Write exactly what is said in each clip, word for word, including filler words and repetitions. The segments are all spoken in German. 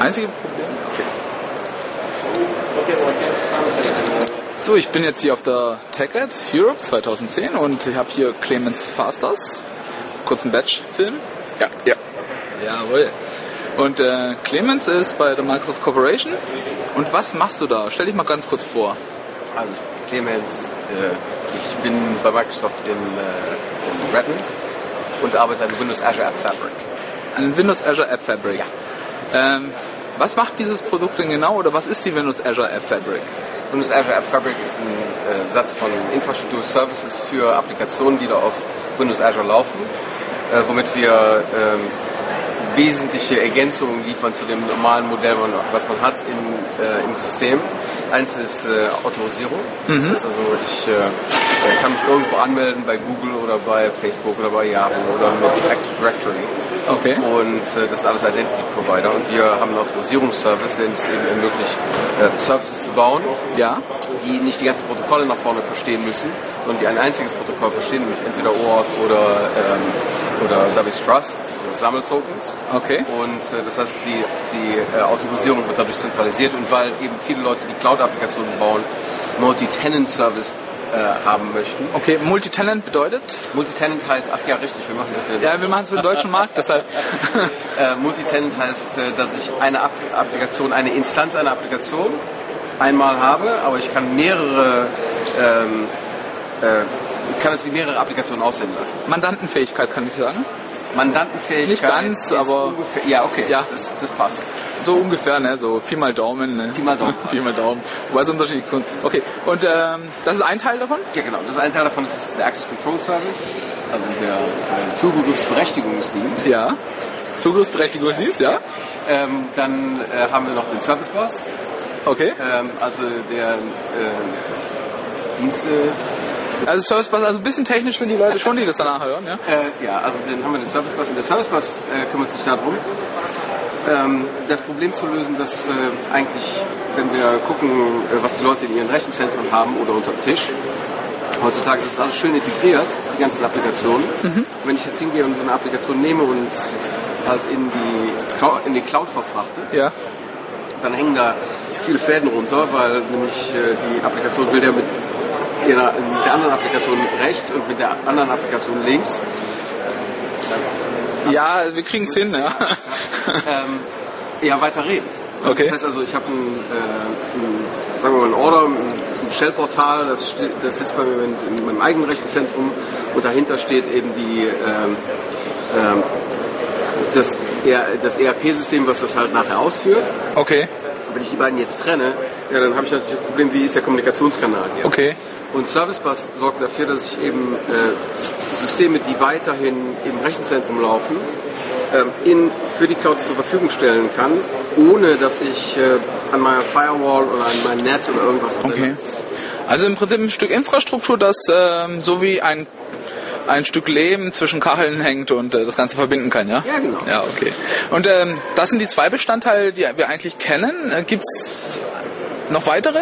einzige Problem? Okay. So, ich bin jetzt hier auf der TechEd Europe zweitausendzehn und ich habe hier Clemens Fasters, kurzen Batch-Film. Ja, ja. Jawohl. Und äh, Clemens ist bei der Microsoft Corporation. Und was machst du da? Stell dich mal ganz kurz vor. Also ich bin Clemens, äh, ich bin bei Microsoft in, äh, in Redmond und arbeite an Windows Azure App Fabric. An Windows Azure App Fabric? Ja. Ähm, was macht dieses Produkt denn genau oder was ist die Windows Azure App Fabric? Windows Azure App Fabric ist ein äh, Satz von Infrastruktur-Services für Applikationen, die da auf Windows Azure laufen, äh, womit wir ähm, wesentliche Ergänzungen liefern zu dem normalen Modell, was man hat im, äh, im System. Eins ist äh, Autorisierung. Mhm. Das heißt also, ich äh, kann mich irgendwo anmelden bei Google oder bei Facebook oder bei Yahoo oder mit Active Directory. Okay. Und äh, das sind alles Identity Provider. Und wir haben einen Autorisierungsservice, der es eben ermöglicht, äh, Services zu bauen, ja, die nicht die ganzen Protokolle nach vorne verstehen müssen, sondern die ein einziges Protokoll verstehen, nämlich entweder OAuth oder, ähm, oder Davis Trust. Sammeltokens. Okay. Und äh, das heißt, die, die äh, Autorisierung wird dadurch zentralisiert und weil eben viele Leute, die Cloud-Applikationen bauen, Multi-Tenant-Service äh, haben möchten. Okay, Multi-Tenant bedeutet? Multi-Tenant heißt, ach ja, richtig, wir machen das für den Ja, wir machen es für den deutschen Markt, deshalb. äh, Multi-Tenant heißt, äh, dass ich eine App Applikation, eine Instanz einer Applikation einmal habe, aber ich kann mehrere ähm, äh, ich kann es wie mehrere Applikationen aussehen lassen. Mandantenfähigkeit kann ich sagen? Mandantenfähigkeit. Nicht ganz, aber ungefähr, ja, okay, ja. Das, das passt. So ungefähr, ne? So Pi mal Daumen, ne? Pi mal Daumen. Pi mal Daumen. Wobei es unterschiedliche Kunden. Okay, und ähm, das ist ein Teil davon? Ja, genau. Das ist ein Teil davon, das ist der Access Control Service, also der äh, Zugriffsberechtigungsdienst. Ja. Zugriffsberechtigungsdienst, ja. ja. Ähm, dann äh, haben wir noch den Service Bus. Okay. Ähm, also der äh, Dienste. Also Service Bus, also ein bisschen technisch für die Leute schon, die das danach hören, ja? Äh, ja, also dann haben wir den Service Bus und der Service Bus äh, kümmert sich darum, ähm, das Problem zu lösen, dass äh, eigentlich, wenn wir gucken, äh, was die Leute in ihren Rechenzentren haben oder unter dem Tisch, heutzutage ist das alles schön integriert, die ganzen Applikationen. Mhm. Wenn ich jetzt hingehe und so eine Applikation nehme und halt in die, Cloud, in die Cloud verfrachte, ja, dann hängen da viele Fäden runter, weil nämlich äh, die Applikation will ja mit mit der anderen Applikation rechts und mit der anderen Applikation links. Ja, wir kriegen es hin, ja. ähm, ja, weiter reden. Okay. Das heißt also, ich habe ein, äh, ein, sagen wir mal, ein Order, ein Shell-Portal, das, das sitzt bei mir in, in meinem eigenen Rechenzentrum und dahinter steht eben die, ähm, ähm, das, das E R P-System, was das halt nachher ausführt. Okay. Und wenn ich die beiden jetzt trenne, ja, dann habe ich natürlich das Problem, wie ist der Kommunikationskanal hier. Okay. Und Service Bus sorgt dafür, dass ich eben äh, Systeme, die weiterhin im Rechenzentrum laufen, ähm, in, für die Cloud zur Verfügung stellen kann, ohne dass ich äh, an meiner Firewall oder an meinem Netz oder irgendwas okay. muss. Also im Prinzip ein Stück Infrastruktur, das ähm, so wie ein, ein Stück Lehm zwischen Kacheln hängt und äh, das Ganze verbinden kann, ja? Ja, genau. Ja, okay. Und ähm, das sind die zwei Bestandteile, die wir eigentlich kennen. Äh, Gibt es noch weitere?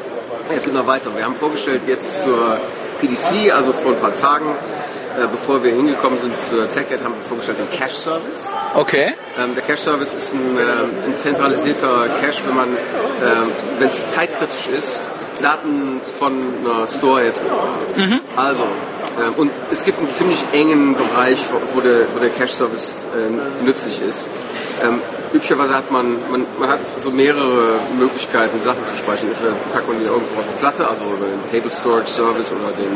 Es gibt noch weiter. Wir haben vorgestellt jetzt zur P D C, also vor ein paar Tagen, äh, bevor wir hingekommen sind zur TechEd, haben wir vorgestellt den Cache-Service. Okay. Ähm, der Cache-Service ist ein, äh, ein zentralisierter Cache, wenn man, äh, wenn es zeitkritisch ist, Daten von einer Store jetzt. Mhm. Also, äh, und es gibt einen ziemlich engen Bereich, wo der, wo der Cache-Service äh, nützlich ist. Ähm, üblicherweise hat man, man, man hat so mehrere Möglichkeiten, Sachen zu speichern. Entweder packt man die irgendwo auf die Platte, also über den Table Storage Service oder den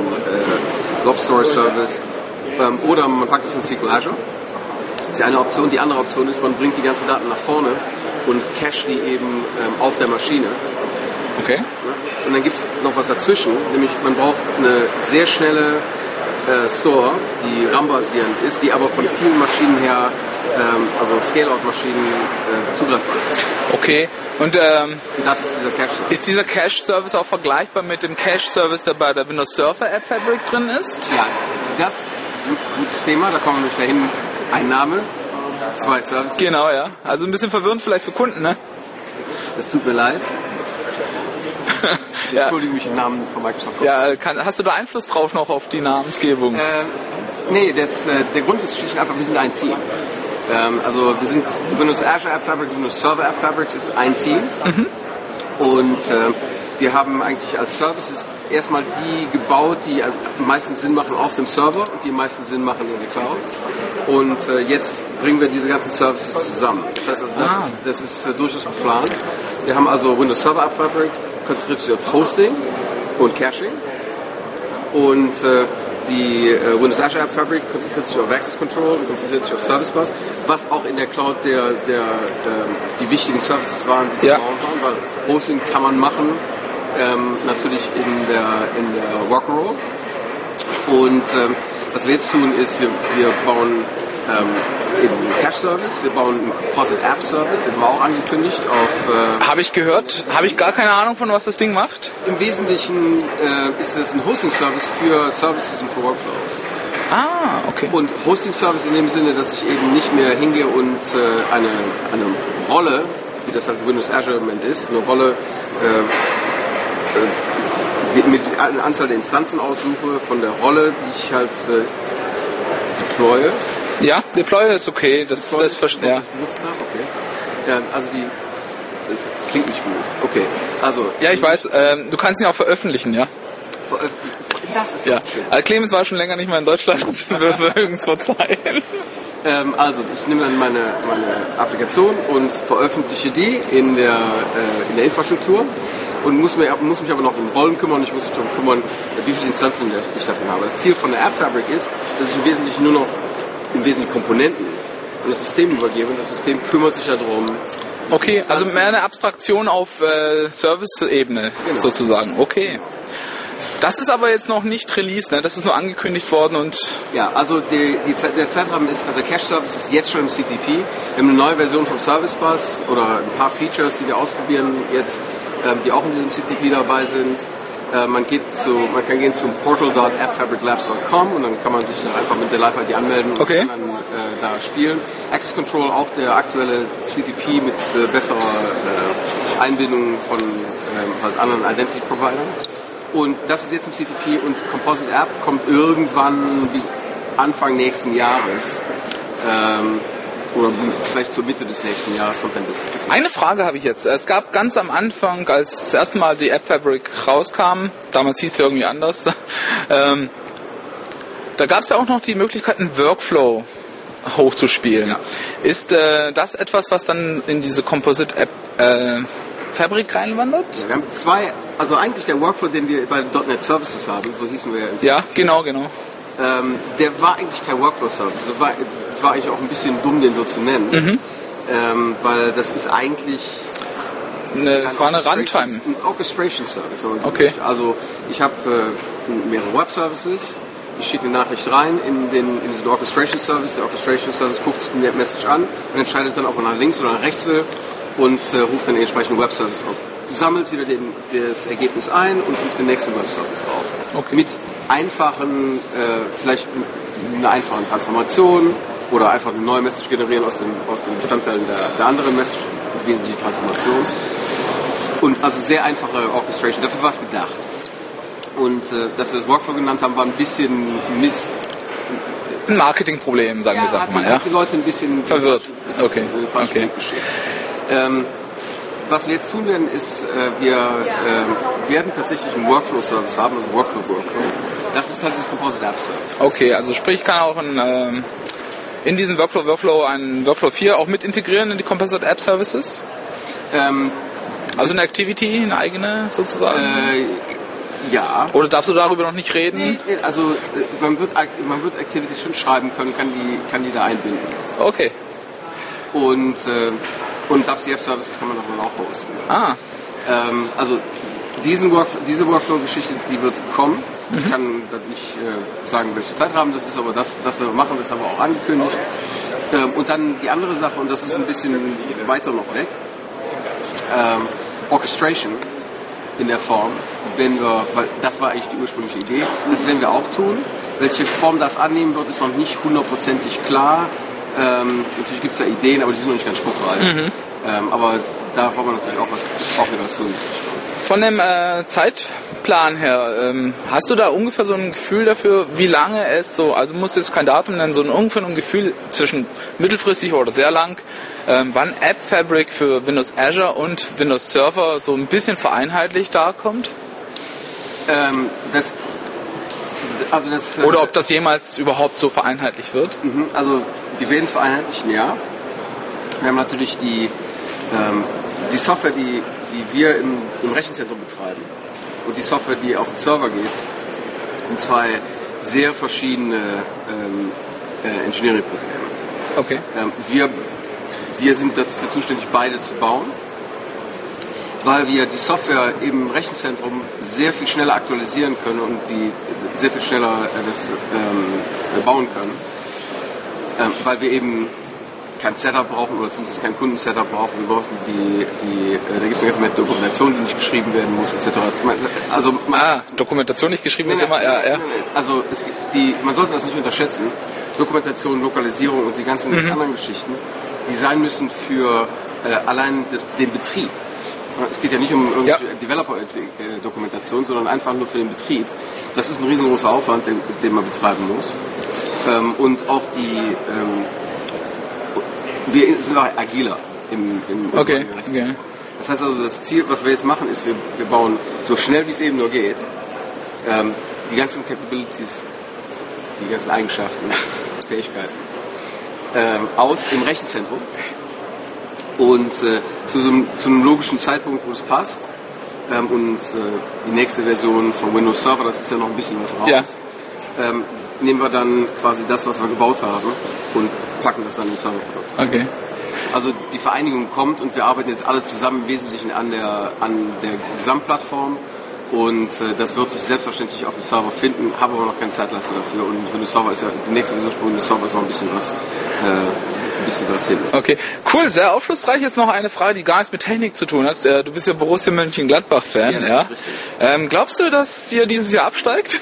äh, Blob Storage Service, ähm, oder man packt es in S Q L Azure. Das ist die eine Option. Die andere Option ist, man bringt die ganzen Daten nach vorne und cache die eben ähm, auf der Maschine. Okay. Und dann gibt es noch was dazwischen, nämlich man braucht eine sehr schnelle äh, Store, die RAM-basierend ist, die aber von vielen Maschinen her, ähm, also Scale-Out-Maschinen, äh, zugreifbar ist. Okay. Und ähm, das ist dieser Cache-Service. Ist dieser Cache-Service auch vergleichbar mit dem Cache-Service, der bei der Windows Server App Fabric drin ist? Ja, das ist ein gutes Thema, da kommen wir nämlich dahin. Ein Name, zwei Services. Genau, ja. Also ein bisschen verwirrend vielleicht für Kunden, ne? Das tut mir leid. Ich ja. entschuldige mich im Namen von Microsoft. Ja, kann, hast du da Einfluss drauf noch auf die Namensgebung? Äh, nee, das, äh, der Grund ist schlicht und einfach, wir sind ein Team. Ähm, also wir sind Windows Azure App Fabric, Windows Server App Fabric ist ein Team. Mhm. Und äh, wir haben eigentlich als Services erstmal die gebaut, die am meisten Sinn machen auf dem Server und die am meisten Sinn machen in der Cloud. Und äh, jetzt bringen wir diese ganzen Services zusammen. Das heißt, also das ah. ist, das ist äh, durchaus geplant. Wir haben also Windows Server App Fabric, konzentriert sich auf Hosting und Caching. Und äh, die äh, Windows Azure App Fabric konzentriert sich auf Access Control und konzentriert sich auf Service Bus, was auch in der Cloud der, der, äh, die wichtigen Services waren, die ja. zu bauen waren, weil Hosting kann man machen, ähm, natürlich in der, in der Workrow. Und ähm, was wir jetzt tun ist, wir, wir bauen ähm, einen Cache-Service, wir bauen einen Composite App-Service, den haben wir auch angekündigt. Auf, äh, habe ich gehört, habe ich gar keine Ahnung von, was das Ding macht? Im Wesentlichen äh, ist es ein Hosting-Service für Services und für Workflows. Ah, okay. Und Hosting-Service in dem Sinne, dass ich eben nicht mehr hingehe und äh, eine, eine Rolle, wie das halt Windows Azure im Moment ist, eine Rolle äh, äh, die, mit einer Anzahl der Instanzen aussuche von der Rolle, die ich halt äh, deploye. Ja, Deploy ist okay, das, das verstehe ja. Okay. Ja, also die, das klingt nicht gut. Okay, also. Ja, ich weiß, ähm, du kannst ihn auch veröffentlichen, ja? Das ist ja. Schön. Also Clemens war schon länger nicht mehr in Deutschland, wir mögen es verzeihen. Ähm, also, ich nehme dann meine, meine Applikation und veröffentliche die in der, äh, in der Infrastruktur und muss, mir, muss mich aber noch um Rollen kümmern. Ich muss mich darum kümmern, wie viele Instanzen ich davon habe. Das Ziel von der App Fabric ist, dass ich im Wesentlichen nur noch im Wesentlichen Komponenten und das System übergebe und das System kümmert sich ja darum. Okay, also mehr eine Abstraktion auf äh, Service-Ebene genau. sozusagen. Okay. Das ist aber jetzt noch nicht Release, ne? Das ist nur angekündigt worden und... Ja, also die, die Zeit, der Zeitrahmen ist, also Cache-Service ist jetzt schon im C T P. Wir haben eine neue Version vom Service Bus oder ein paar Features, die wir ausprobieren jetzt, ähm, die auch in diesem C T P dabei sind. Äh, man, geht zu, man kann gehen zum portal dot app fabric labs dot com und dann kann man sich dann einfach mit der Live-I D anmelden und okay. kann dann äh, da spielen. Access Control, auch der aktuelle C T P mit äh, besserer äh, Einbindung von äh, halt anderen Identity-Providern. Und das ist jetzt im C T P und Composite App kommt irgendwann wie Anfang nächsten Jahres. Ähm, oder vielleicht zur Mitte des nächsten Jahres kommt dann das. Eine Frage habe ich jetzt. Es gab ganz am Anfang, als das erste Mal die App Fabric rauskam, damals hieß es ja irgendwie anders, ähm, da gab es ja auch noch die Möglichkeit, einen Workflow hochzuspielen. Ja. Ist äh, das etwas, was dann in diese Composite App äh, Fabric reinwandert? Ja, wir haben zwei, also eigentlich der Workflow, den wir bei .N E T Services haben, so hießen wir ja im Ja, genau, genau. Ähm, der war eigentlich kein Workflow-Service. Das war, das war eigentlich auch ein bisschen dumm, den so zu nennen. Mhm. Ähm, weil das ist eigentlich... Eine, ein war eine Runtime. Ein Orchestration-Service. Okay. Also ich habe äh, mehrere Web-Services. Ich schicke eine Nachricht rein in, den, in diesen Orchestration-Service. Der Orchestration-Service guckt sich die Message an und entscheidet dann, ob er nach links oder nach rechts will und äh, ruft dann den entsprechenden Web-Service auf. Sammelt wieder den, das Ergebnis ein und ruft den nächsten Web-Service auf. Okay. Mit einfachen, äh, vielleicht einer einfachen Transformation oder einfach eine neue Message generieren aus den, aus den Bestandteilen der, der anderen Message, wesentliche Transformation. Und also sehr einfache Orchestration, dafür war es gedacht. Und äh, dass wir das Workflow genannt haben, war ein bisschen miss... Ein Marketingproblem, sagen ja, wir es mal. Ja, hat die Leute ein bisschen... Verwirrt. Okay. okay. Ähm, Was wir jetzt tun werden, ist, äh, wir äh, werden tatsächlich einen Workflow-Service haben, also Workflow-Workflow. Das ist halt das Composite App Service. Okay, also sprich, ich kann auch ein, ähm, in diesen Workflow-Workflow einen Workflow vier auch mit integrieren in die Composite App Services? Ähm, also eine Activity, eine eigene sozusagen? Äh, ja. Oder darfst du darüber noch nicht reden? Nee, also äh, man wird, man wird Activities schon schreiben können, kann die, kann die da einbinden. Okay. Und... Äh, Und W C F-Services kann man dann auch hosten. Ah. Ähm, also diesen Work, diese Workflow-Geschichte, die wird kommen. Mhm. Ich kann da nicht äh, sagen, welche Zeitrahmen das ist, aber das, das wir machen, das haben wir auch angekündigt. Ähm, und dann die andere Sache, und das ist ein bisschen weiter noch weg, ähm, Orchestration in der Form, wenn wir, weil das war eigentlich die ursprüngliche Idee, das werden wir auch tun. Welche Form das annehmen wird, ist noch nicht hundertprozentig klar. Ähm, natürlich gibt es da Ideen, aber die sind noch nicht ganz spruchreif. Mhm. Ähm, aber da wollen wir natürlich auch, was, auch wieder was tun. Von dem äh, Zeitplan her, ähm, hast du da ungefähr so ein Gefühl dafür, wie lange es so, also du musst jetzt kein Datum nennen, so ein ungefähr ein Gefühl zwischen mittelfristig oder sehr lang, ähm, wann App Fabric für Windows Azure und Windows Server so ein bisschen vereinheitlicht darkommt? Ähm, das, also das, oder ob das jemals überhaupt so vereinheitlicht wird? Also wir werden es vereinheitlichen, ja. Wir haben natürlich die, ähm, die Software, die, die wir im, im Rechenzentrum betreiben und die Software, die auf den Server geht, sind zwei sehr verschiedene ähm, äh, Engineering-Probleme. Okay. Ähm, wir, wir sind dafür zuständig, beide zu bauen, weil wir die Software im Rechenzentrum sehr viel schneller aktualisieren können und die sehr viel schneller äh, das ähm, bauen können, ähm, weil wir eben kein Setup brauchen oder zumindest kein Kunden-Setup brauchen. Wir brauchen die, die äh, da gibt es eine ganze Menge Dokumentation, die nicht geschrieben werden muss, et cetera. Also man, ah, Dokumentation nicht geschrieben ist nee, immer, ja, ja. Also es, die, man sollte das nicht unterschätzen. Dokumentation, Lokalisierung und die ganzen mhm. anderen Geschichten, die sein müssen für äh, allein das, den Betrieb. Es geht ja nicht um irgendwelche ja. Developer-Dokumentation, sondern einfach nur für den Betrieb. Das ist ein riesengroßer Aufwand, den, den man betreiben muss. Ähm, und auch die ähm, wir sind auch agiler im, im okay. okay. Das heißt also, das Ziel, was wir jetzt machen, ist, wir, wir bauen so schnell wie es eben nur geht, ähm, die ganzen Capabilities, die ganzen Eigenschaften, Fähigkeiten ähm, aus im Rechenzentrum und äh, zu, so einem, zu einem logischen Zeitpunkt, wo es passt. Ähm, und äh, die nächste Version von Windows Server, das ist ja noch ein bisschen was raus, ja. ähm, nehmen wir dann quasi das, was wir gebaut haben und packen das dann in den Serverprodukt. Okay. Also die Vereinigung kommt und wir arbeiten jetzt alle zusammen im Wesentlichen an der, an der Gesamtplattform und äh, das wird sich selbstverständlich auf dem Server finden, habe aber noch keine Zeitleiste dafür und Windows Server ist ja, die nächste Version von Windows Server ist noch ein bisschen was, äh, ein bisschen was hin. Okay, cool, sehr aufschlussreich. Jetzt noch eine Frage, die gar nichts mit Technik zu tun hat. Du bist ja Borussia Mönchengladbach-Fan, ja? ja? Ähm, glaubst du, dass ihr dieses Jahr absteigt?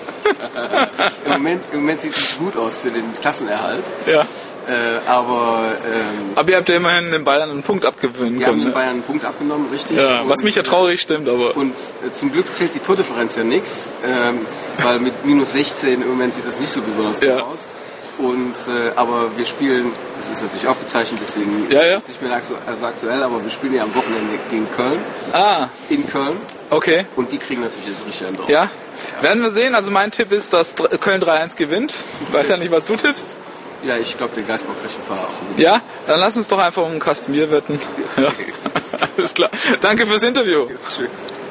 Im, Moment, Im Moment sieht es gut aus für den Klassenerhalt. Ja. Äh, aber, ähm, aber ihr habt ja immerhin den Bayern einen Punkt abgewinnen wir können. Wir haben den ne? Bayern einen Punkt abgenommen, richtig. Ja, und, was mich ja traurig stimmt, aber... Und äh, zum Glück zählt die Tordifferenz ja nichts, ähm, weil mit minus sechzehn im Moment sieht das nicht so besonders gut ja. aus. Und, äh, aber wir spielen, das ist natürlich aufgezeichnet, deswegen ja, ja. ist es nicht mehr also aktuell, aber wir spielen ja am Wochenende gegen Köln. Ah. In Köln. Okay. Und die kriegen natürlich das richtig drauf. Ja. ja, werden wir sehen. Also mein Tipp ist, dass Köln drei eins gewinnt. Ich weiß ja nicht, was du tippst. Ja, ich glaube, der Geistbock kriegt ein paar auf. Ja, dann lass uns doch einfach um einen Kasten Bier wetten. Ja. Alles klar. Danke fürs Interview. Ja, tschüss.